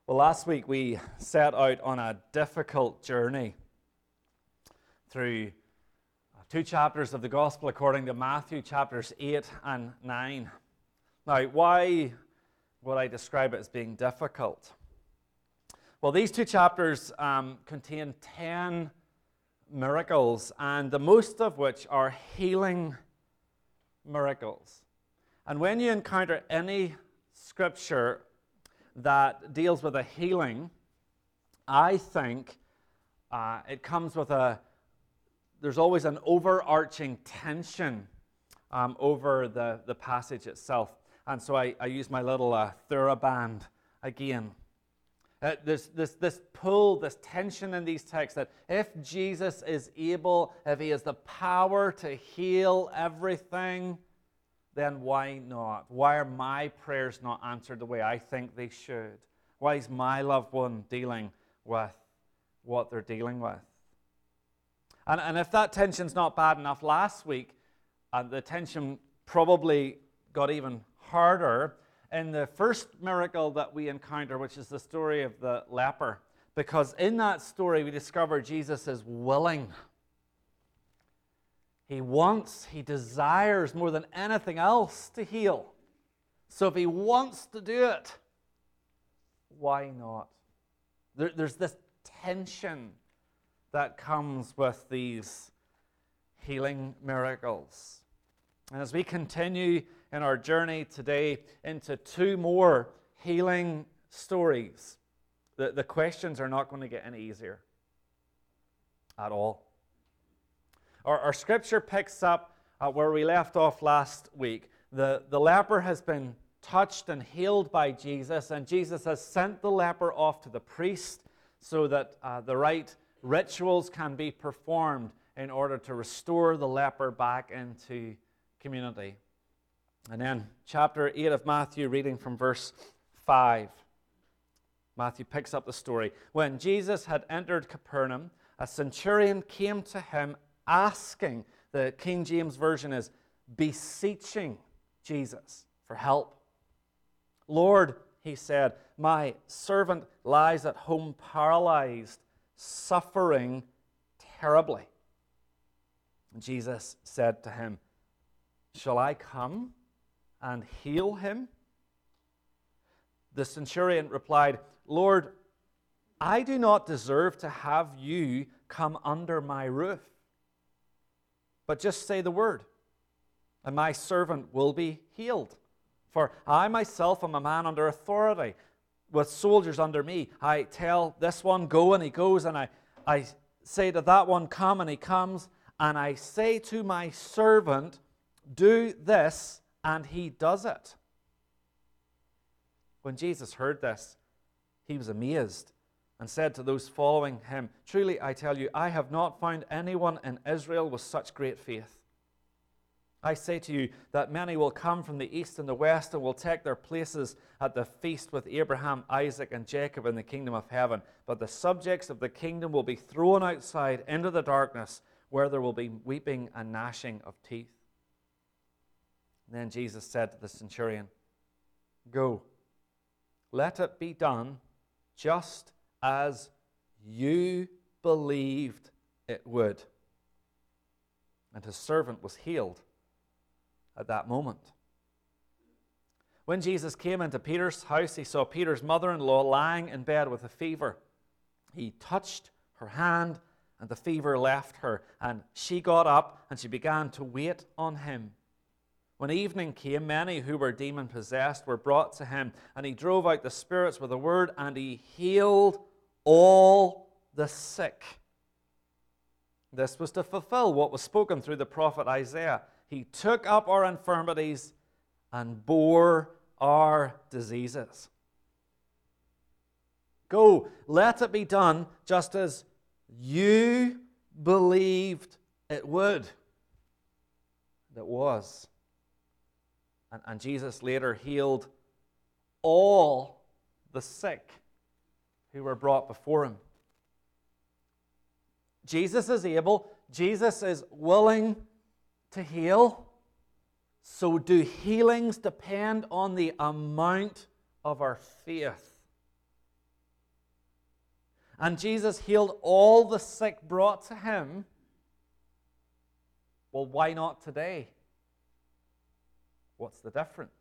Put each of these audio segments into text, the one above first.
Well, last week we set out on a difficult journey through two chapters of the Gospel according to Matthew, chapters 8 and 9. Now, why would I describe it as being difficult? Well, these two chapters contain 10 miracles, and the most of which are healing miracles. And when you encounter any scripture that deals with a healing, I think it comes with there's always an overarching tension over the passage itself. And so I use my little TheraBand again. There's this pull, this tension in these texts that if Jesus is able, if he has the power to heal everything, then why not? Why are my prayers not answered the way I think they should? Why is my loved one dealing with what they're dealing with? And if that tension's not bad enough, last week the tension probably got even harder in the first miracle that we encounter, which is the story of the leper. Because in that story we discover Jesus is willing. He wants, he desires more than anything else to heal. So if he wants to do it, why not? There's this tension that comes with these healing miracles. And as we continue in our journey today into two more healing stories, the questions are not going to get any easier at all. Our scripture picks up where we left off last week. The leper has been touched and healed by Jesus, and Jesus has sent the leper off to the priest so that the right rituals can be performed in order to restore the leper back into community. And then chapter 8 of Matthew, reading from verse 5. Matthew picks up the story. When Jesus had entered Capernaum, a centurion came to him asking, the King James Version is beseeching Jesus for help. Lord, he said, my servant lies at home paralyzed, suffering terribly. Jesus said to him, shall I come and heal him? The centurion replied, Lord, I do not deserve to have you come under my roof. But just say the word, and my servant will be healed. For I myself am a man under authority, with soldiers under me. I tell this one, go, and he goes, and I say to that one, come, and he comes. And I say to my servant, do this, and he does it. When Jesus heard this, he was amazed and said to those following him, truly I tell you, I have not found anyone in Israel with such great faith. I say to you that many will come from the east and the west and will take their places at the feast with Abraham, Isaac, and Jacob in the kingdom of heaven. But the subjects of the kingdom will be thrown outside into the darkness, where there will be weeping and gnashing of teeth. And then Jesus said to the centurion, go, let it be done just as you believed it would. And his servant was healed at that moment. When Jesus came into Peter's house, he saw Peter's mother-in-law lying in bed with a fever. He touched her hand, and the fever left her, and she got up, and she began to wait on him. When evening came, many who were demon-possessed were brought to him, and he drove out the spirits with a word, and he healed all the sick. This was to fulfill what was spoken through the prophet Isaiah. He took up our infirmities and bore our diseases. Go, let it be done just as you believed it would. It was. And Jesus later healed all the sick who were brought before him. Jesus is able, Jesus is willing to heal. So do healings depend on the amount of our faith? and Jesus healed all the sick brought to him, well, why not today? What's the difference?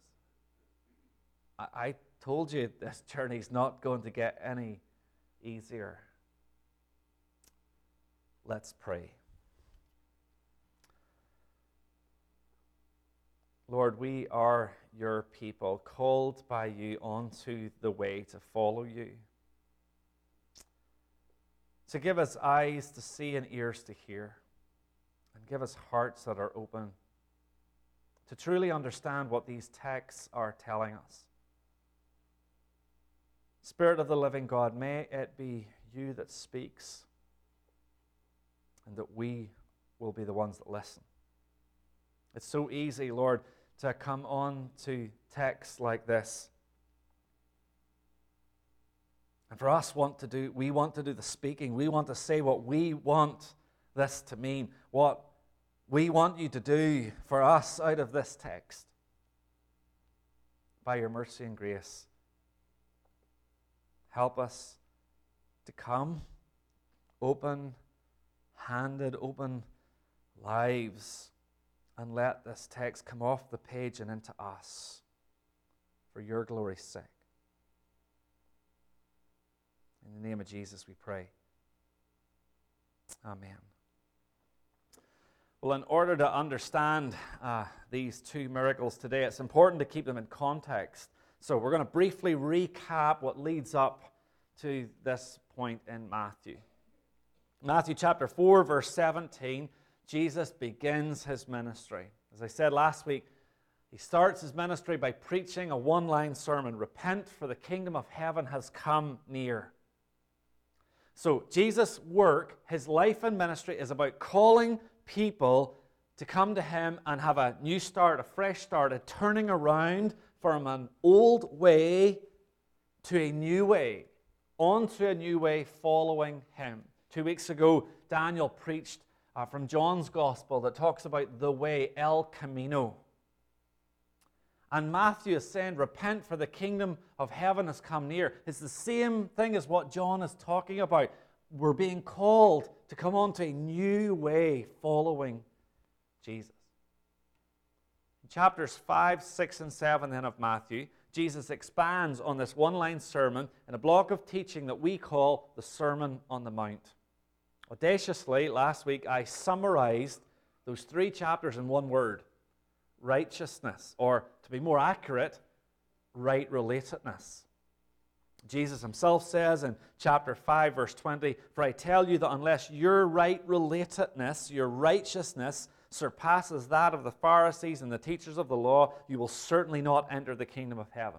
I told you this journey's not going to get any easier. Let's pray. Lord, we are your people, called by you onto the way to follow you. So give us eyes to see and ears to hear, and give us hearts that are open to truly understand what these texts are telling us. Spirit of the living God, may it be you that speaks, and that we will be the ones that listen. It's so easy, Lord, to come on to texts like this. And for us, we want to do the speaking. We want to say what we want this to mean, what we want you to do for us out of this text. By your mercy and grace, help us to come open-handed, open lives, and let this text come off the page and into us for your glory's sake. In the name of Jesus we pray. Amen. Well, in order to understand these two miracles today, it's important to keep them in context. So we're going to briefly recap what leads up to this point in Matthew. Matthew chapter 4, verse 17, Jesus begins his ministry. As I said last week, he starts his ministry by preaching a one-line sermon: repent, for the kingdom of heaven has come near. So Jesus' work, his life and ministry, is about calling people to come to him and have a new start, a fresh start, a turning around from an old way to a new way, onto a new way following him. 2 weeks ago, Daniel preached from John's Gospel that talks about the way, El Camino. And Matthew is saying, repent, for the kingdom of heaven has come near. It's the same thing as what John is talking about. We're being called to come on to a new way following Jesus. In chapters 5, 6, and 7 then of Matthew, Jesus expands on this one-line sermon in a block of teaching that we call the Sermon on the Mount. Audaciously, last week I summarized those 3 chapters in one word: righteousness, or to be more accurate, right relatedness. Jesus himself says in chapter 5, verse 20, "For I tell you that unless your right relatedness, your righteousness, surpasses that of the Pharisees and the teachers of the law, you will certainly not enter the kingdom of heaven."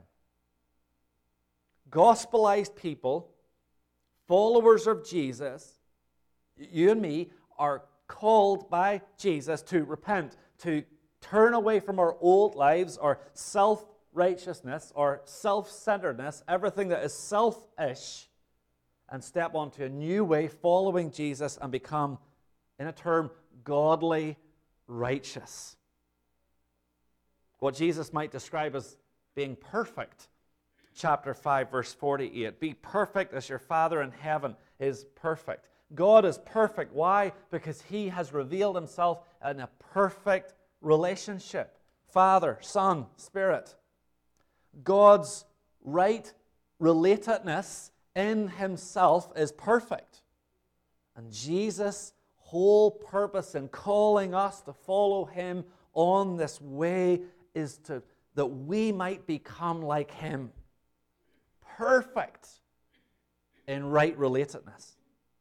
Gospelized people, followers of Jesus, you and me, are called by Jesus to repent, to turn away from our old lives, our self-righteousness, our self-centeredness, everything that is selfish, and step onto a new way following Jesus and become, in a term, godly righteous. What Jesus might describe as being perfect. Chapter 5, verse 48. Be perfect as your Father in heaven is perfect. God is perfect. Why? Because he has revealed himself in a perfect relationship. Father, Son, Spirit. God's right relatedness in himself is perfect. And Jesus' whole purpose in calling us to follow him on this way is that we might become like him. Perfect in right relatedness.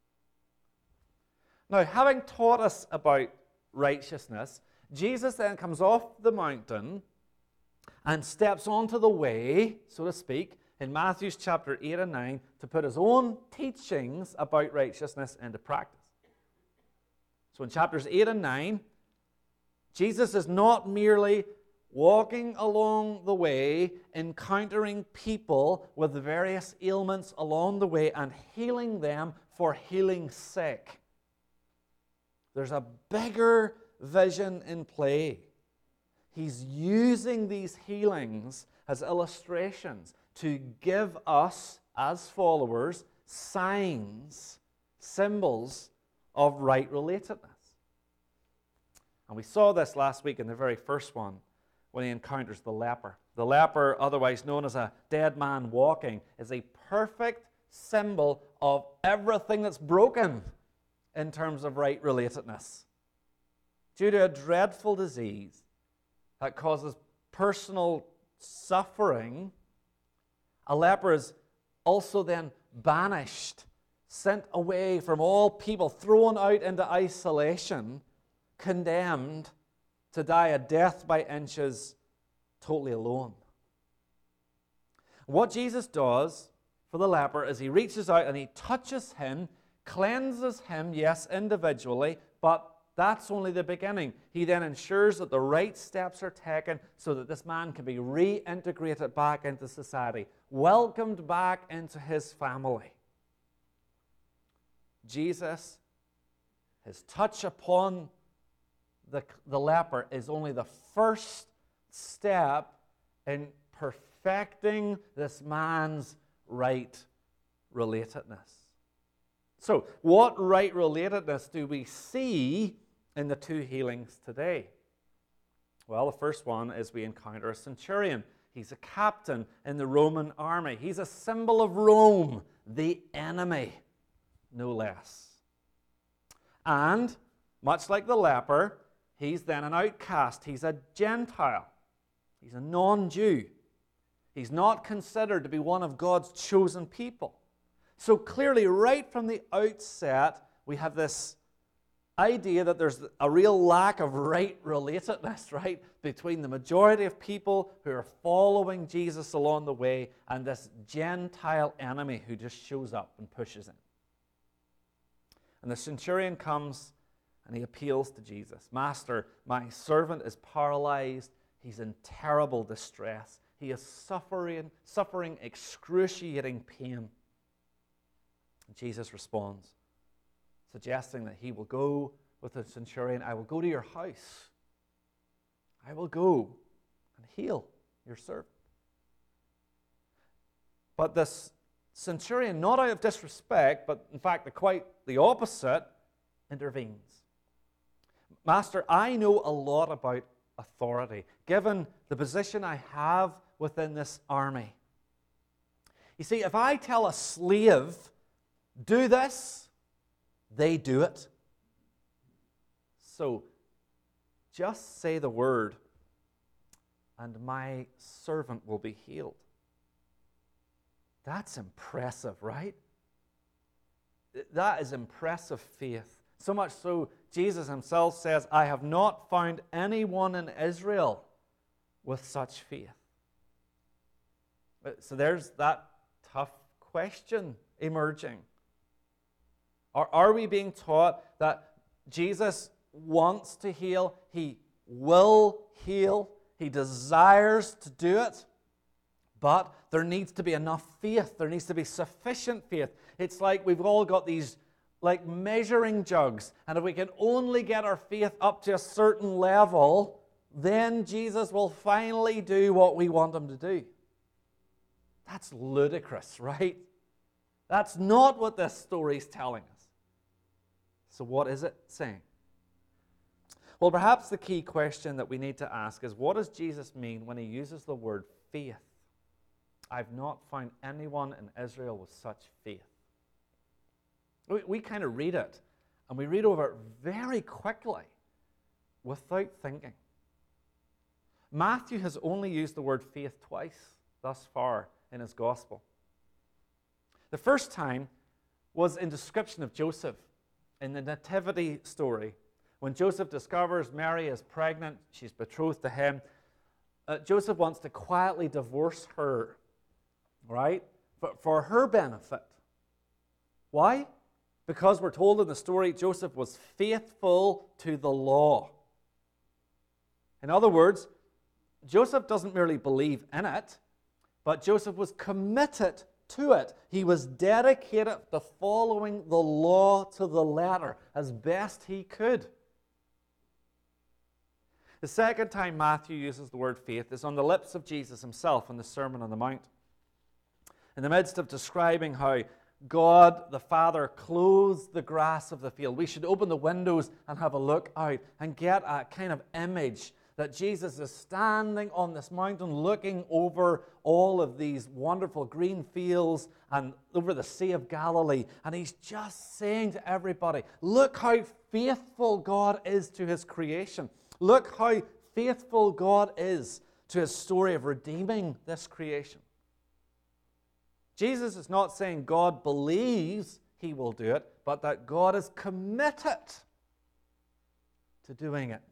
Now, having taught us about righteousness, Jesus then comes off the mountain and steps onto the way, so to speak, in Matthew chapter 8 and 9 to put his own teachings about righteousness into practice. So in chapters 8 and 9, Jesus is not merely walking along the way, encountering people with various ailments along the way and healing them for healing's sake. There's a bigger vision in play. He's using these healings as illustrations to give us, as followers, signs, symbols of right relatedness. And we saw this last week in the very first one when he encounters the leper. The leper, otherwise known as a dead man walking, is a perfect symbol of everything that's broken in terms of right relatedness. Due to a dreadful disease that causes personal suffering, a leper is also then banished, sent away from all people, thrown out into isolation, condemned to die a death by inches, totally alone. What Jesus does for the leper is he reaches out and he touches him, cleanses him, yes, individually, but that's only the beginning. He then ensures that the right steps are taken so that this man can be reintegrated back into society, welcomed back into his family. Jesus, his touch upon the leper is only the first step in perfecting this man's right relatedness. So, what right relatedness do we see in the two healings today? Well, the first one is we encounter a centurion. He's a captain in the Roman army. He's a symbol of Rome, the enemy, no less. And, much like the leper, he's then an outcast. He's a Gentile. He's a non-Jew. He's not considered to be one of God's chosen people. So clearly, right from the outset, we have this idea that there's a real lack of right relatedness, right, between the majority of people who are following Jesus along the way and this Gentile enemy who just shows up and pushes in. And the centurion comes and he appeals to Jesus. Master, my servant is paralyzed. He's in terrible distress. He is suffering excruciating pain. And Jesus responds, suggesting that he will go with the centurion. I will go to your house. I will go and heal your servant. But this centurion, not out of disrespect, but in fact quite the opposite, intervenes. Master, I know a lot about authority, given the position I have within this army. You see, if I tell a slave, do this, they do it. So, just say the word, and my servant will be healed. That's impressive, right? That is impressive faith. So much so, Jesus himself says, I have not found anyone in Israel with such faith. So there's that tough question emerging. Are we being taught that Jesus wants to heal, he will heal, he desires to do it, but there needs to be enough faith, there needs to be sufficient faith. It's like we've all got these like measuring jugs, and if we can only get our faith up to a certain level, then Jesus will finally do what we want him to do. That's ludicrous, right? That's not what this story is telling us. So what is it saying? Well, perhaps the key question that we need to ask is, what does Jesus mean when he uses the word faith? I've not found anyone in Israel with such faith. We kind of read it, and we read over it very quickly without thinking. Matthew has only used the word faith twice thus far in his gospel. The first time was in description of Joseph in the nativity story. When Joseph discovers Mary is pregnant, she's betrothed to him, Joseph wants to quietly divorce her, right, for her benefit. Why? Because we're told in the story Joseph was faithful to the law. In other words, Joseph doesn't merely believe in it, but Joseph was committed to it. He was dedicated to following the law to the letter as best he could. The second time Matthew uses the word faith is on the lips of Jesus himself in the Sermon on the Mount. In the midst of describing how God the Father clothes the grass of the field. We should open the windows and have a look out and get a kind of image that Jesus is standing on this mountain looking over all of these wonderful green fields and over the Sea of Galilee. And he's just saying to everybody, look how faithful God is to his creation. Look how faithful God is to his story of redeeming this creation. Jesus is not saying God believes he will do it, but that God is committed to doing it.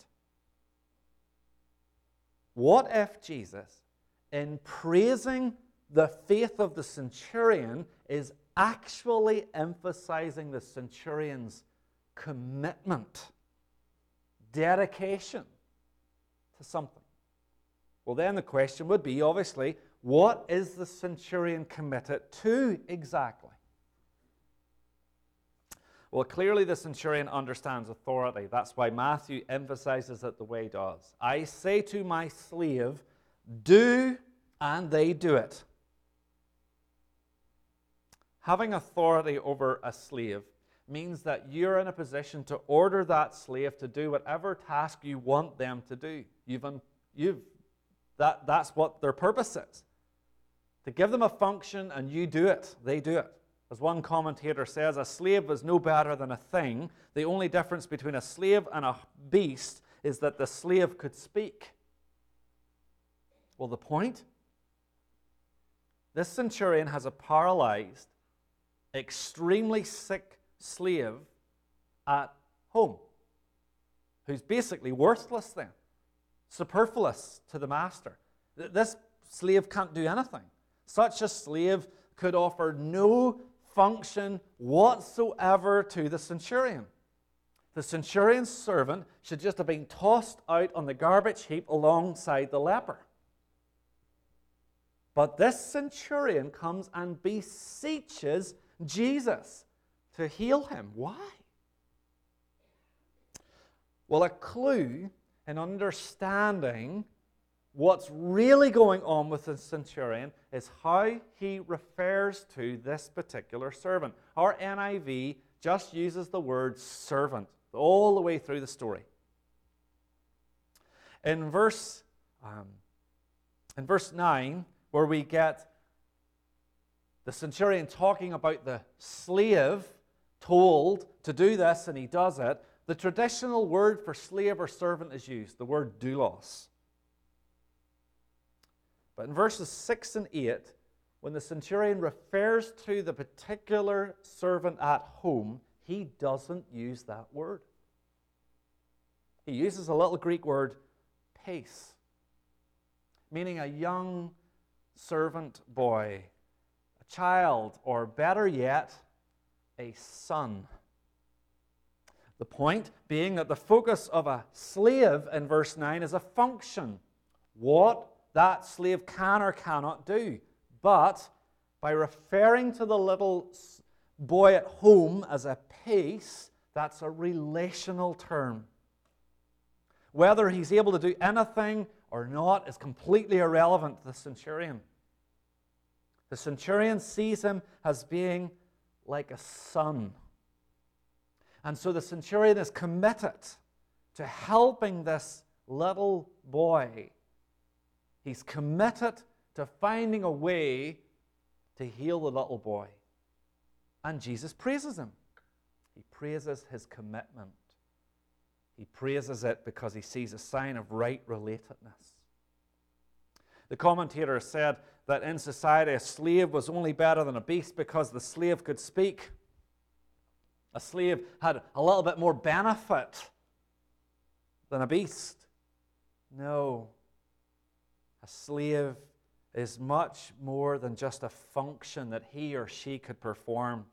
What if Jesus, in praising the faith of the centurion, is actually emphasizing the centurion's commitment, dedication to something? Well, then the question would be, obviously, what is the centurion committed to exactly? Well, clearly the centurion understands authority. That's why Matthew emphasizes it the way he does. I say to my slave, do, and they do it. Having authority over a slave means that you're in a position to order that slave to do whatever task you want them to do. That's what their purpose is. To give them a function and you do it, they do it. As one commentator says, a slave is no better than a thing. The only difference between a slave and a beast is that the slave could speak. Well, the point? This centurion has a paralyzed, extremely sick slave at home who's basically worthless then, superfluous to the master. This slave can't do anything. Such a slave could offer no function whatsoever to the centurion. The centurion's servant should just have been tossed out on the garbage heap alongside the leper. But this centurion comes and beseeches Jesus to heal him. Why? Well, a clue in understanding what's really going on with the centurion is how he refers to this particular servant. Our NIV just uses the word servant all the way through the story. In verse 9, where we get the centurion talking about the slave told to do this and he does it, the traditional word for slave or servant is used, the word doulos. But in verses 6 and 8, when the centurion refers to the particular servant at home, he doesn't use that word. He uses a little Greek word, pais, meaning a young servant boy, a child, or better yet, a son. The point being that the focus of a slave in verse 9 is a function. What that slave can or cannot do. But by referring to the little boy at home as a pais, that's a relational term. Whether he's able to do anything or not is completely irrelevant to the centurion. The centurion sees him as being like a son. And so the centurion is committed to helping this little boy. He's committed to finding a way to heal the little boy. And Jesus praises him. He praises his commitment. He praises it because he sees a sign of right relatedness. The commentator said that in society a slave was only better than a beast because the slave could speak. A slave had a little bit more benefit than a beast. No. A slave is much more than just a function that he or she could perform.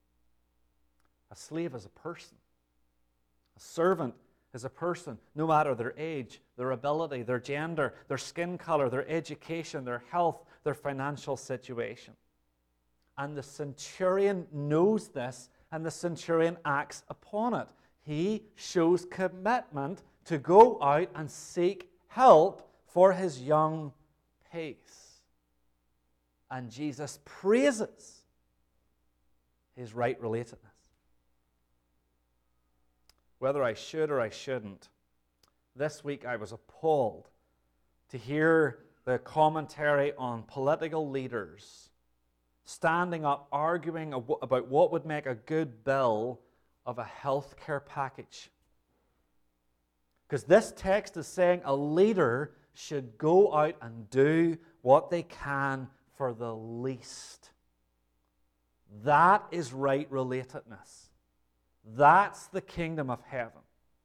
A slave is a person. A servant is a person, no matter their age, their ability, their gender, their skin color, their education, their health, their financial situation. And the centurion knows this, and the centurion acts upon it. He shows commitment to go out and seek help for his young pais. And Jesus praises his right relatedness. Whether I should or I shouldn't, this week I was appalled to hear the commentary on political leaders standing up arguing about what would make a good bill of a health care package. Because this text is saying a leader should go out and do what they can for the least. That is right relatedness. That's the kingdom of heaven.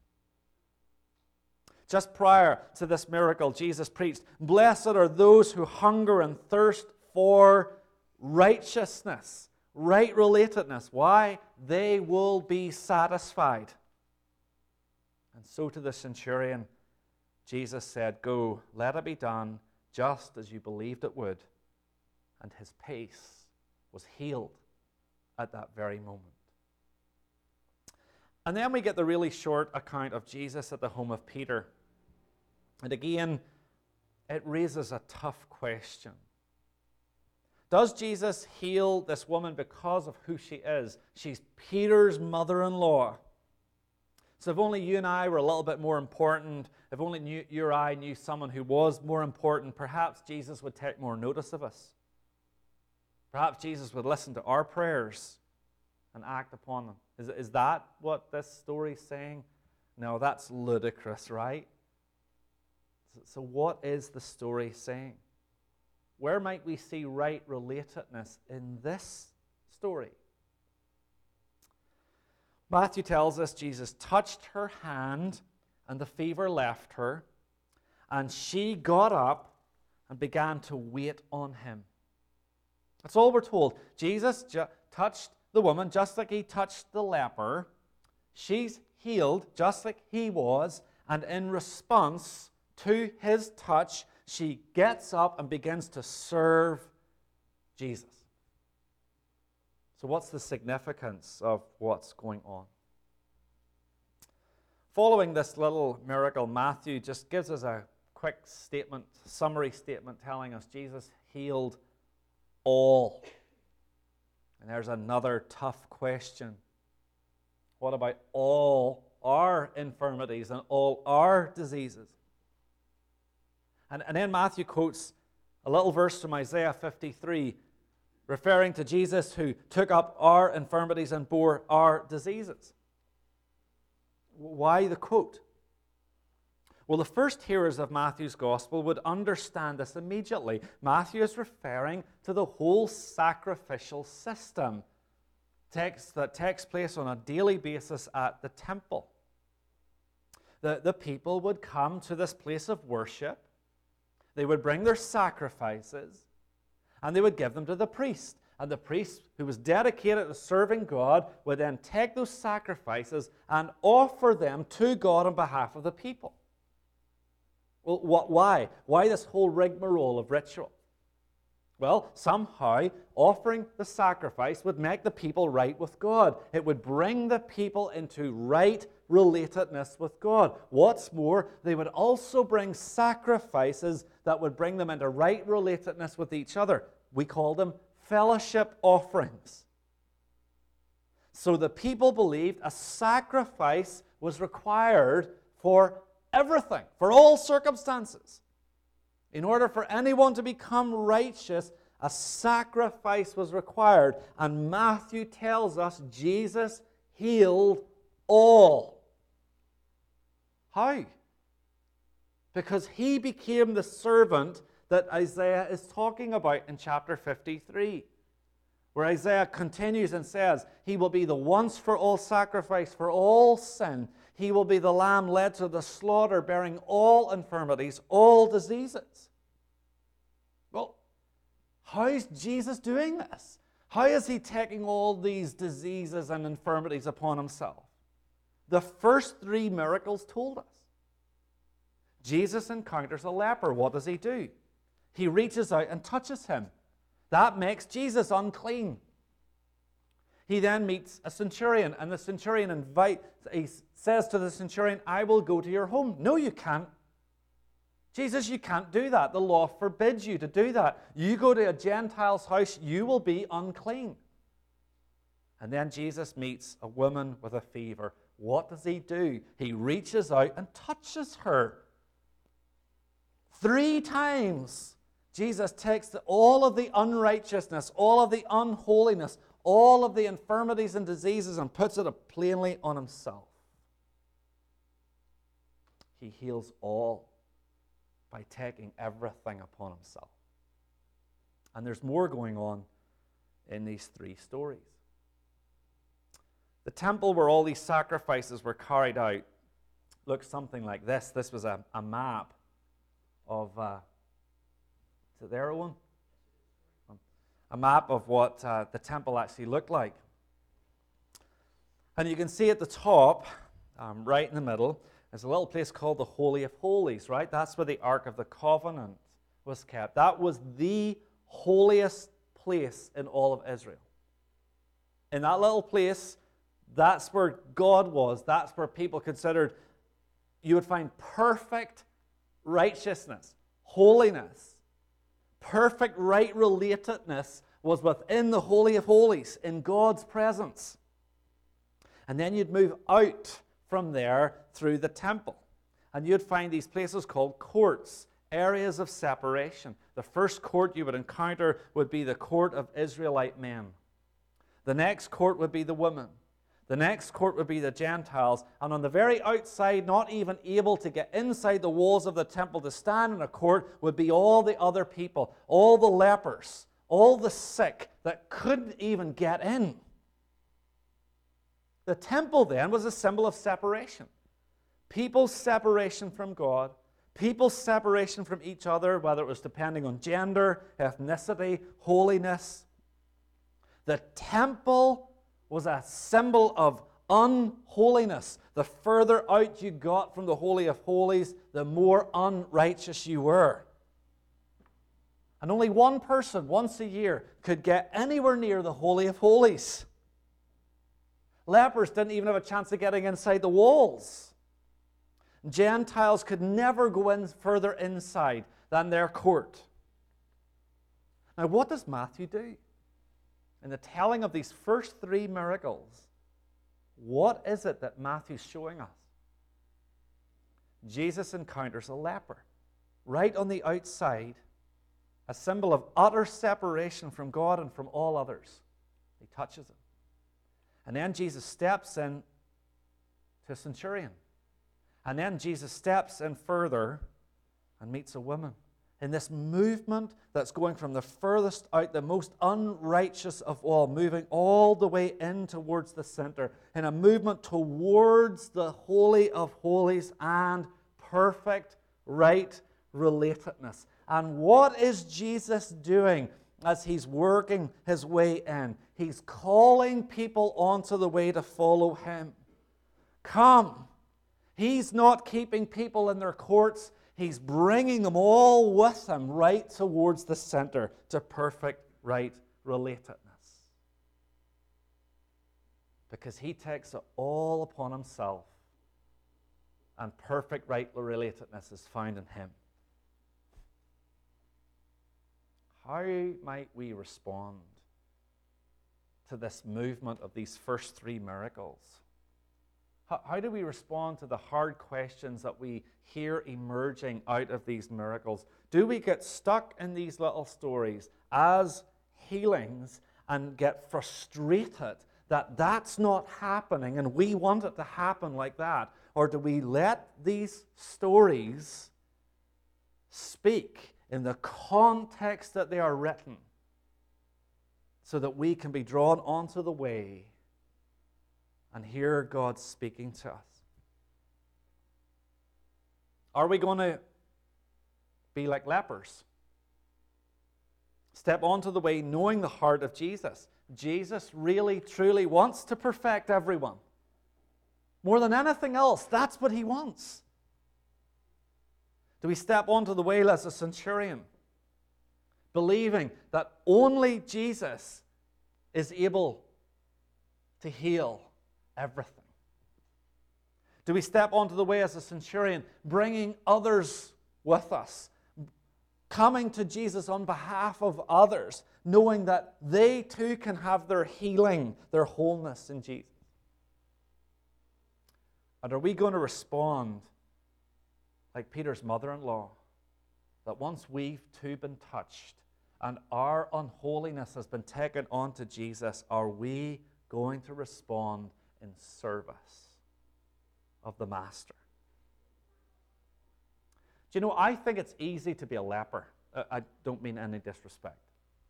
Just prior to this miracle, Jesus preached, "Blessed are those who hunger and thirst for righteousness." Right relatedness. Why? They will be satisfied. And so to the centurion, Jesus said, "Go, let it be done just as you believed it would." And his pace was healed at that very moment. And then we get the really short account of Jesus at the home of Peter. And again, it raises a tough question. Does Jesus heal this woman because of who she is? She's Peter's mother-in-law. So if only you and I were a little bit more important, if only you or I knew someone who was more important, perhaps Jesus would take more notice of us. Perhaps Jesus would listen to our prayers and act upon them. Is that what this story is saying? No, that's ludicrous, right? So what is the story saying? Where might we see right relatedness in this story? Matthew tells us Jesus touched her hand and the fever left her, and she got up and began to wait on him. That's all we're told. Jesus touched the woman just like he touched the leper. She's healed just like he was, and in response to his touch, she gets up and begins to serve Jesus. So what's the significance of what's going on? Following this little miracle, Matthew just gives us a quick statement, summary statement, telling us Jesus healed all. And there's another tough question. What about all our infirmities and all our diseases? And then Matthew quotes a little verse from Isaiah 53, referring to Jesus who took up our infirmities and bore our diseases. Why the quote? Well, the first hearers of Matthew's gospel would understand this immediately. Matthew is referring to the whole sacrificial system that takes place on a daily basis at the temple. The people would come to this place of worship. They would bring their sacrifices, and they would give them to the priest. And the priest, who was dedicated to serving God, would then take those sacrifices and offer them to God on behalf of the people. Well, why? Why this whole rigmarole of ritual? Well, somehow offering the sacrifice would make the people right with God. It would bring the people into right relatedness with God. What's more, they would also bring sacrifices that would bring them into right relatedness with each other. We call them fellowship offerings. So the people believed a sacrifice was required for everything, for all circumstances. In order for anyone to become righteous, a sacrifice was required. And Matthew tells us Jesus healed all. How? Because he became the servant that Isaiah is talking about in chapter 53, where Isaiah continues and says, he will be the once-for-all sacrifice for all sin. He will be the lamb led to the slaughter, bearing all infirmities, all diseases. Well, how is Jesus doing this? How is he taking all these diseases and infirmities upon himself? The first three miracles told us. Jesus encounters a leper. What does he do? He reaches out and touches him. That makes Jesus unclean. He then meets a centurion, and the centurion says to the centurion, I will go to your home. No, you can't. Jesus, you can't do that. The law forbids you to do that. You go to a Gentile's house, you will be unclean. And then Jesus meets a woman with a fever. What does he do? He reaches out and touches her. 3 times, Jesus takes all of the unrighteousness, all of the unholiness, all of the infirmities and diseases and puts it plainly on himself. He heals all by taking everything upon himself. And there's more going on in these 3 stories. The temple where all these sacrifices were carried out looked something like this. This was a map of, is it there, Owen? A map of what the temple actually looked like. And you can see at the top, right in the middle, there's a little place called the Holy of Holies, right? That's where the Ark of the Covenant was kept. That was the holiest place in all of Israel. In that little place, that's where God was. That's where people considered you would find perfect righteousness, holiness. Perfect right relatedness was within the Holy of Holies, in God's presence. And then you'd move out from there through the temple. And you'd find these places called courts, areas of separation. The first court you would encounter would be the court of Israelite men. The next court would be the women. The next court would be the Gentiles. And on the very outside, not even able to get inside the walls of the temple to stand in a court, would be all the other people, all the lepers, all the sick that couldn't even get in. The temple then was a symbol of separation. People's separation from God, people's separation from each other, whether it was depending on gender, ethnicity, holiness. The temple was a symbol of unholiness. The further out you got from the Holy of Holies, the more unrighteous you were. And only one person once a year could get anywhere near the Holy of Holies. Lepers didn't even have a chance of getting inside the walls. Gentiles could never go in further inside than their court. Now, what does Matthew do? In the telling of these first 3 miracles, what is it that Matthew's showing us? Jesus encounters a leper right on the outside, a symbol of utter separation from God and from all others. He touches him. And then Jesus steps in to a centurion. And then Jesus steps in further and meets a woman. In this movement that's going from the furthest out, the most unrighteous of all, moving all the way in towards the center, in a movement towards the Holy of Holies and perfect right relatedness. And what is Jesus doing as he's working his way in? He's calling people onto the way to follow him. Come. He's not keeping people in their courts. He's bringing them all with him right towards the center to perfect right relatedness. Because he takes it all upon himself, and perfect right relatedness is found in him. How might we respond to this movement of these first 3 miracles? How do we respond to the hard questions that we hear emerging out of these miracles? Do we get stuck in these little stories as healings and get frustrated that that's not happening and we want it to happen like that? Or do we let these stories speak in the context that they are written so that we can be drawn onto the way and hear God speaking to us? Are we going to be like lepers? Step onto the way knowing the heart of Jesus. Jesus really, truly wants to perfect everyone. More than anything else, that's what he wants. Do we step onto the way as a centurion, believing that only Jesus is able to heal everything? Do we step onto the way as a centurion, bringing others with us, coming to Jesus on behalf of others, knowing that they too can have their healing, their wholeness in Jesus? And are we going to respond like Peter's mother-in-law, that once we've too been touched and our unholiness has been taken onto Jesus, are we going to respond in service of the Master? Do you know, I think it's easy to be a leper. I don't mean any disrespect.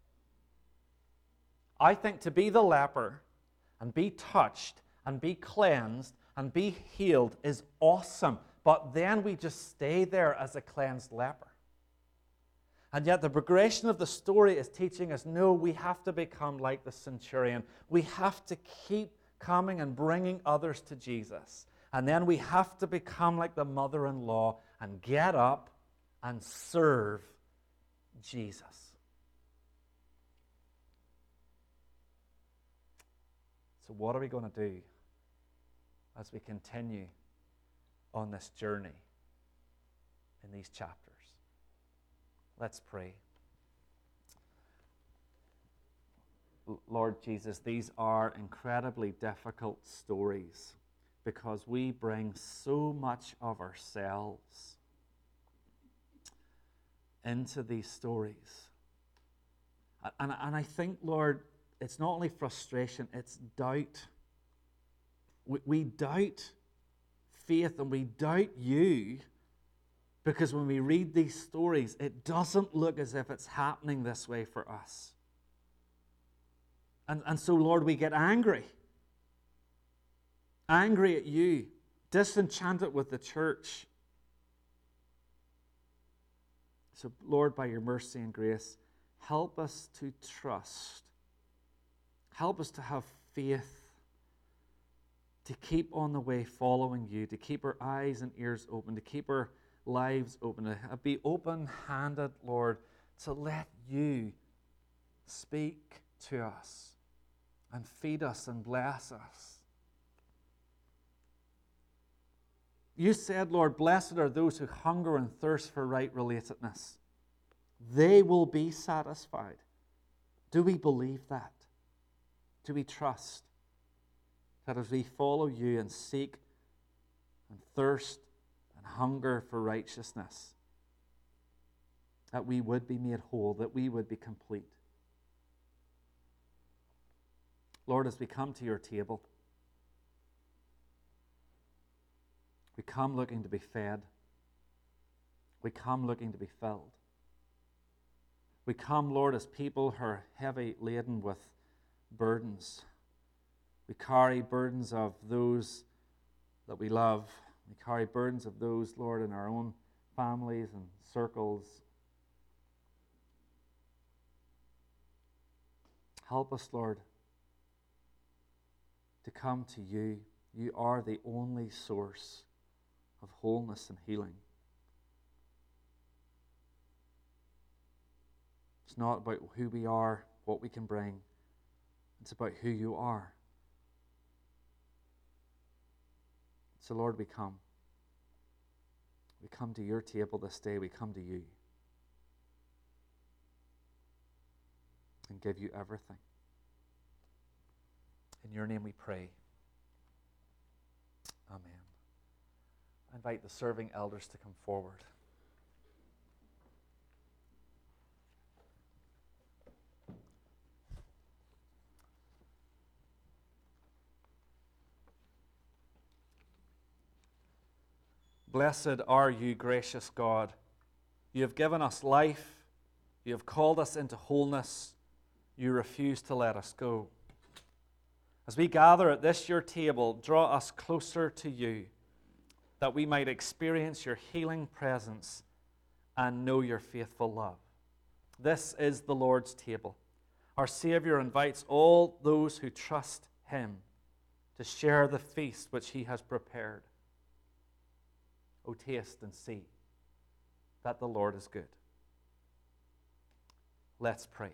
I think to be the leper and be touched and be cleansed and be healed is awesome. But then we just stay there as a cleansed leper. And yet the progression of the story is teaching us, no, we have to become like the centurion. We have to keep coming and bringing others to Jesus. And then we have to become like the mother-in-law and get up and serve Jesus. So what are we going to do as we continue on this journey in these chapters? Let's pray. Lord Jesus, these are incredibly difficult stories because we bring so much of ourselves into these stories. And I think, Lord, it's not only frustration, it's doubt. We doubt faith and we doubt you because when we read these stories, it doesn't look as if it's happening this way for us. And so, Lord, we get angry. Angry at you, disenchanted with the church. So, Lord, by your mercy and grace, help us to trust. Help us to have faith, to keep on the way following you, to keep our eyes and ears open, to keep our lives open, to be open-handed, Lord, to let you speak to us and feed us and bless us. You said, Lord, blessed are those who hunger and thirst for right relatedness. They will be satisfied. Do we believe that? Do we trust that as we follow you and seek and thirst and hunger for righteousness, that we would be made whole, that we would be complete? Lord, as we come to your table, we come looking to be fed. We come looking to be filled. We come, Lord, as people who are heavy laden with burdens. We carry burdens of those that we love. We carry burdens of those, Lord, in our own families and circles. Help us, Lord, to come to you. You are the only source of wholeness and healing. It's not about who we are, what we can bring. It's about who you are. So, Lord, we come. We come to your table this day. We come to you and give you everything. In your name we pray. Amen. I invite the serving elders to come forward. Blessed are you, gracious God. You have given us life. You have called us into wholeness. You refuse to let us go. As we gather at this your table, draw us closer to you, that we might experience your healing presence and know your faithful love. This is the Lord's table. Our Savior invites all those who trust him to share the feast which he has prepared. O taste and see that the Lord is good. Let's pray.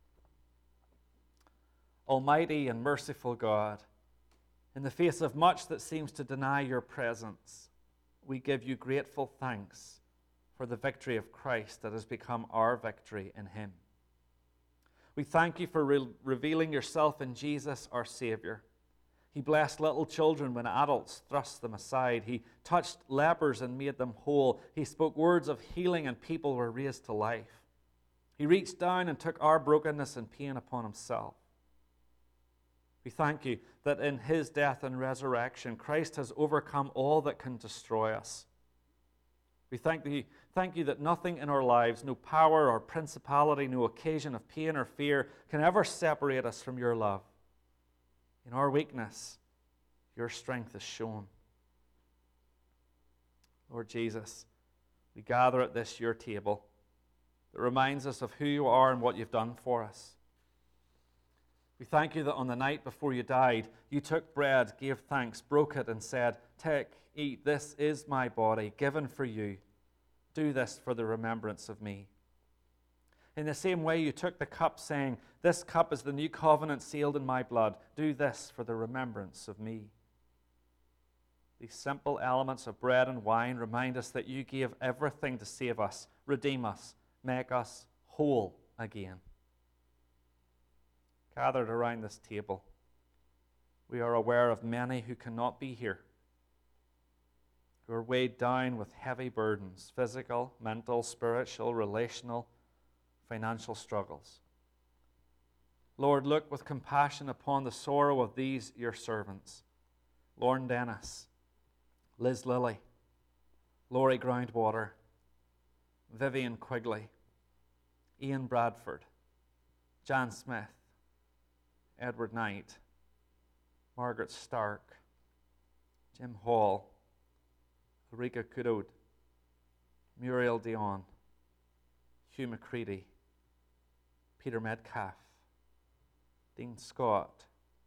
Almighty and merciful God, in the face of much that seems to deny your presence, we give you grateful thanks for the victory of Christ that has become our victory in him. We thank you for revealing yourself in Jesus, our Savior. He blessed little children when adults thrust them aside. He touched lepers and made them whole. He spoke words of healing and people were raised to life. He reached down and took our brokenness and pain upon himself. We thank you that in his death and resurrection, Christ has overcome all that can destroy us. We thank you that nothing in our lives, no power or principality, no occasion of pain or fear can ever separate us from your love. In our weakness, your strength is shown. Lord Jesus, we gather at this your table that reminds us of who you are and what you've done for us. We thank you that on the night before you died, you took bread, gave thanks, broke it, and said, "Take, eat, this is my body, given for you. Do this for the remembrance of me." In the same way, you took the cup, saying, "This cup is the new covenant sealed in my blood. Do this for the remembrance of me." These simple elements of bread and wine remind us that you gave everything to save us, redeem us, make us whole again. Gathered around this table, we are aware of many who cannot be here, who are weighed down with heavy burdens, physical, mental, spiritual, relational, financial struggles. Lord, look with compassion upon the sorrow of these your servants. Lorne Dennis, Liz Lilly, Laurie Groundwater, Vivian Quigley, Ian Bradford, Jan Smith, Edward Knight, Margaret Stark, Jim Hall, Ulrika Kudod, Muriel Dion, Hugh McCready, Peter Metcalf, Dean Scott,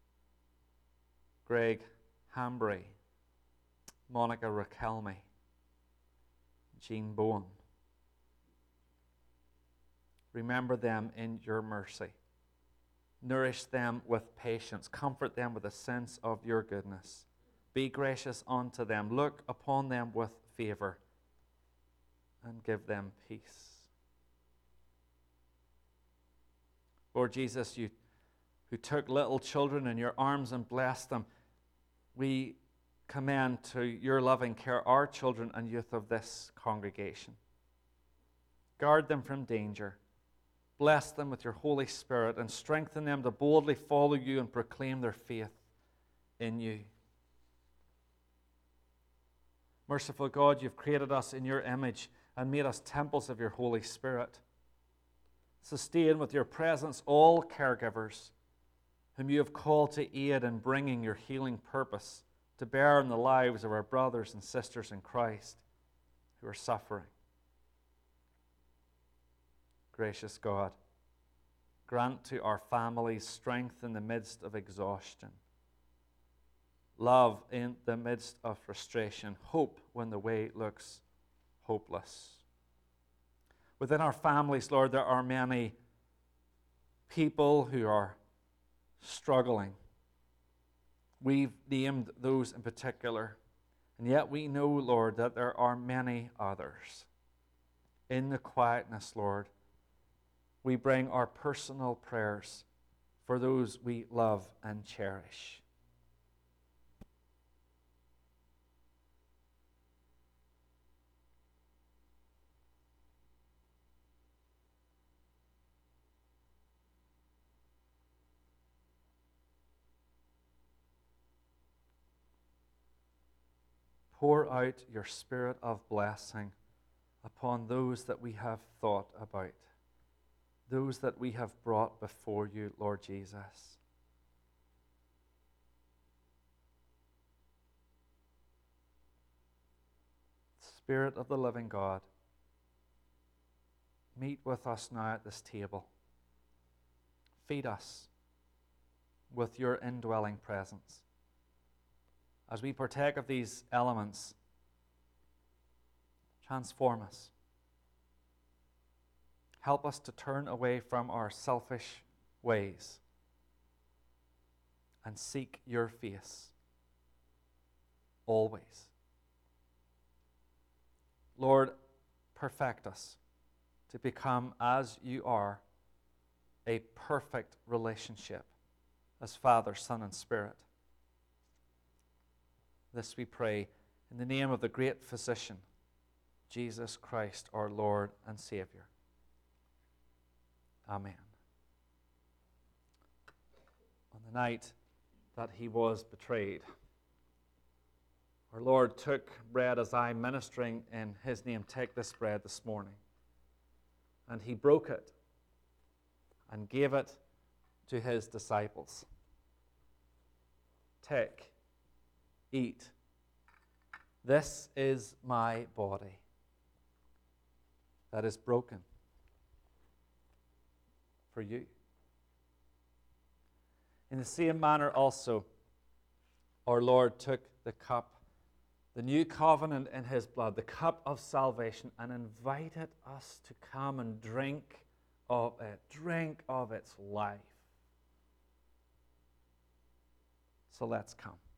Greg Hambry, Monica Rakelmy, Jean Bowen. Remember them in your mercy. Nourish them with patience. Comfort them with a sense of your goodness. Be gracious unto them. Look upon them with favor and give them peace. Lord Jesus, you who took little children in your arms and blessed them, we commend to your loving care our children and youth of this congregation. Guard them from danger. Bless them with your Holy Spirit and strengthen them to boldly follow you and proclaim their faith in you. Merciful God, you've created us in your image and made us temples of your Holy Spirit. Sustain with your presence all caregivers whom you have called to aid in bringing your healing purpose to bear in the lives of our brothers and sisters in Christ who are suffering. Gracious God, grant to our families strength in the midst of exhaustion, love in the midst of frustration, hope when the way looks hopeless. Within our families, Lord, there are many people who are struggling. We've named those in particular, and yet we know, Lord, that there are many others. In the quietness, Lord, we bring our personal prayers for those we love and cherish. Pour out your spirit of blessing upon those that we have thought about, those that we have brought before you, Lord Jesus. Spirit of the living God, meet with us now at this table. Feed us with your indwelling presence. As we partake of these elements, transform us. Help us to turn away from our selfish ways and seek your face always. Lord, perfect us to become, as you are, a perfect relationship as Father, Son, and Spirit. This we pray in the name of the great physician, Jesus Christ, our Lord and Savior. Amen. On the night that he was betrayed, our Lord took bread as I, ministering in his name, take this bread this morning. And he broke it and gave it to his disciples. Take, eat. This is my body that is broken for you. In the same manner also, our Lord took the cup, the new covenant in his blood, the cup of salvation, and invited us to come and drink of its life. So let's come.